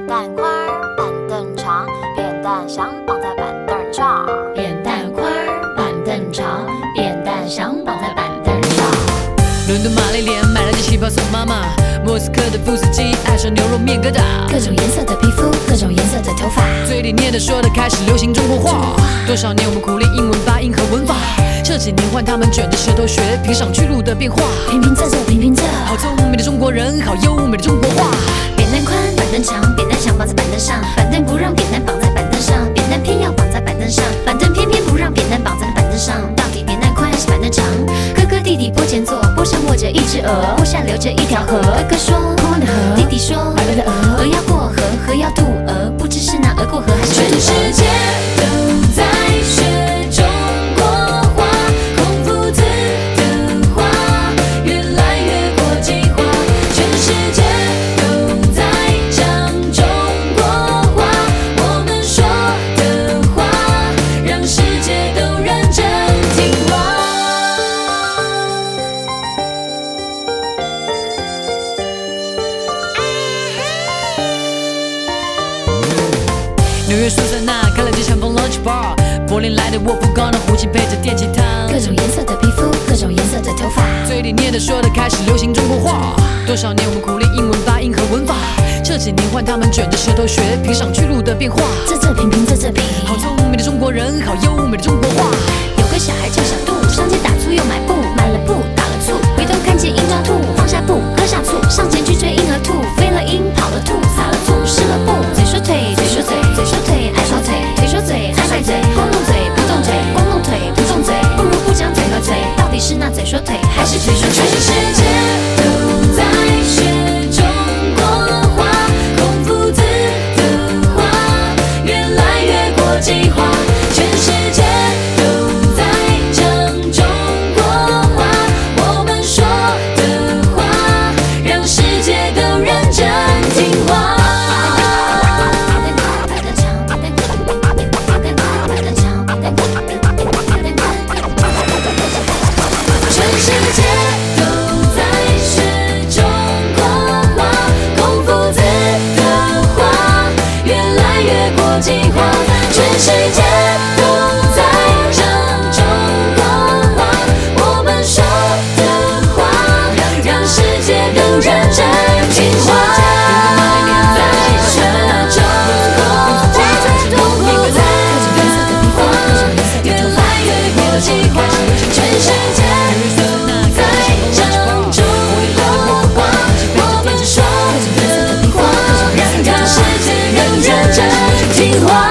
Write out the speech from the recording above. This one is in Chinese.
担宽，板凳长，扁担想绑在板凳上。 扁担宽，板凳长，扁担想绑在板凳上。 伦敦玛丽莲买了件旗袍送妈妈，莫斯科的富斯基爱上牛肉面疙瘩， 各种颜色的皮肤，各种颜色的头发， 嘴里念的说的开始流行中国话。多少年我们苦练英文发音和文法，这几年换他们卷着舌头学评上去路的变化。 平平仄仄平平仄， 好聪明的中国人，好优美的中国话。 扁担宽，板凳长，扁担想绑在板凳上，板凳不让扁担绑在板凳上，扁担偏要绑在板凳上，板凳偏偏不让扁担绑在板凳上。到底扁担宽还是板凳长？哥哥弟弟坡前坐，坡上卧着一只鹅，坡下流着一条河。哥哥说坡的河，弟弟说鹅的鹅，鹅要过河，河要渡鹅，不知是那鹅过河还是全世界都在学中国话，孔夫子的话越来越国际化。全世界都在讲中国话，我们说的话让世界都认真听话。 纽约苏珊娜开了间长风 lunch bar， 柏林来的沃夫冈的胡琴配着电吉他， 各种颜色的皮肤，各种颜色的头发， 嘴里念的说的开始流行中国话。多少年我们苦练英文发音和文法，这几年换他们卷着舌头学评上去路的变化。 仄仄平平仄仄平， 好聪明的中国人，好优美的中国话。 有个小孩叫小杜，上街打醋又买布，买了布打了醋，回头看见鹰抓兔，放下布喝下醋，上前去追鹰和兔，飞了鹰跑了兔，撒了醋湿了布，嘴说腿嘴说嘴嘴说腿爱耍腿，腿说嘴爱卖嘴，光动嘴不动腿，光动腿不动嘴，不如不讲嘴和嘴，到底是那嘴说腿还是腿说腿？ 全世界都在学中国话，孔夫子的话越来越国际化。全世界都在讲中国话，我们说的话让世界都认真听话。全世界都在学中国话，孔夫子的话越来越国际化。全世界都在讲中国话，我们说的话让世界都认真听话。在学中国话，孔夫子的话越来越国际化。全世界都在讲中国话，我们说的话让世界更认真听话。